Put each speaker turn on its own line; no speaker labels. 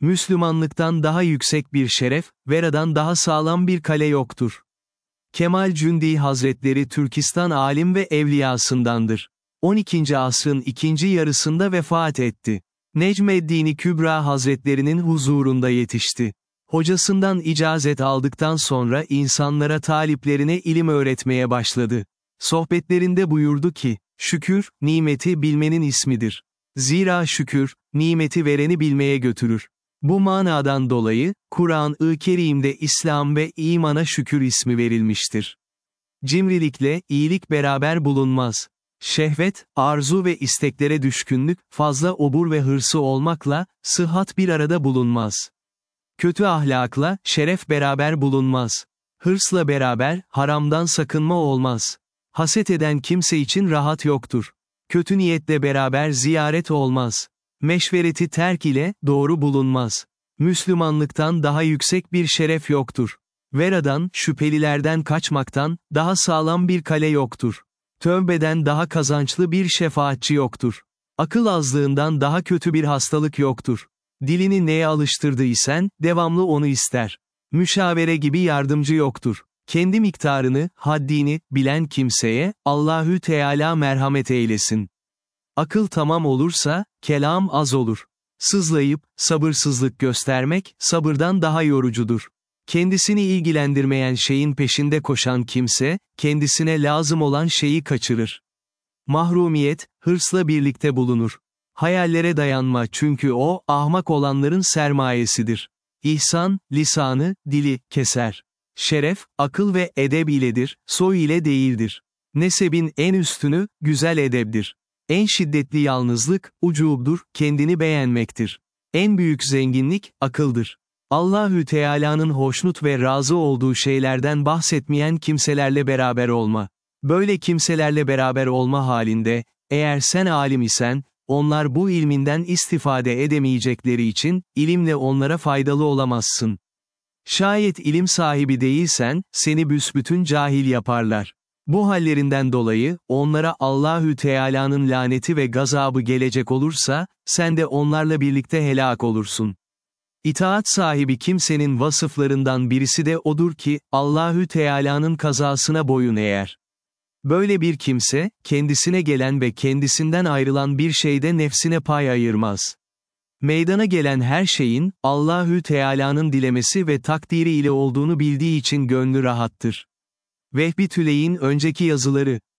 Müslümanlıktan daha yüksek bir şeref, veradan daha sağlam bir kale yoktur. Kemal Cündi Hazretleri Türkistan alim ve evliyasındandır. 12. asrın ikinci yarısında vefat etti. Necmeddin Kübra Hazretlerinin huzurunda yetişti. Hocasından icazet aldıktan sonra insanlara taliplerine ilim öğretmeye başladı. Sohbetlerinde buyurdu ki, şükür, nimeti bilmenin ismidir. Zira şükür, nimeti vereni bilmeye götürür. Bu manadan dolayı, Kur'an-ı Kerim'de İslam ve imana şükür ismi verilmiştir. Cimrilikle, iyilik beraber bulunmaz. Şehvet, arzu ve isteklere düşkünlük, fazla obur ve hırsı olmakla, sıhhat bir arada bulunmaz. Kötü ahlakla, şeref beraber bulunmaz. Hırsla beraber, haramdan sakınma olmaz. Haset eden kimse için rahat yoktur. Kötü niyetle beraber ziyaret olmaz. Meşvereti terk ile, doğru bulunmaz. Müslümanlıktan daha yüksek bir şeref yoktur. Veradan, şüphelilerden kaçmaktan, daha sağlam bir kale yoktur. Tövbeden daha kazançlı bir şefaatçi yoktur. Akıl azlığından daha kötü bir hastalık yoktur. Dilini neye alıştırdıysan, devamlı onu ister. Müşavere gibi yardımcı yoktur. Kendi miktarını, haddini, bilen kimseye, Allahü Teala merhamet eylesin. Akıl tamam olursa, kelam az olur. Sızlayıp, sabırsızlık göstermek, sabırdan daha yorucudur. Kendisini ilgilendirmeyen şeyin peşinde koşan kimse, kendisine lazım olan şeyi kaçırır. Mahrumiyet, hırsla birlikte bulunur. Hayallere dayanma çünkü o, ahmak olanların sermayesidir. İhsan, lisanı, dili, keser. Şeref, akıl ve edeb iledir, soy ile değildir. Nesebin en üstünü, güzel edebdir. En şiddetli yalnızlık, ucubdur, kendini beğenmektir. En büyük zenginlik, akıldır. Allahü Teala'nın hoşnut ve razı olduğu şeylerden bahsetmeyen kimselerle beraber olma. Böyle kimselerle beraber olma halinde, eğer sen alim isen, onlar bu ilminden istifade edemeyecekleri için, ilimle onlara faydalı olamazsın. Şayet ilim sahibi değilsen, seni büsbütün cahil yaparlar. Bu hallerinden dolayı, onlara Allahü Teala'nın laneti ve gazabı gelecek olursa, sen de onlarla birlikte helak olursun. İtaat sahibi kimsenin vasıflarından birisi de odur ki, Allahü Teala'nın kazasına boyun eğer. Böyle bir kimse, kendisine gelen ve kendisinden ayrılan bir şeyde nefsine pay ayırmaz. Meydana gelen her şeyin, Allahü Teala'nın dilemesi ve takdiri ile olduğunu bildiği için gönlü rahattır. Vehbi Tüley'in önceki yazıları,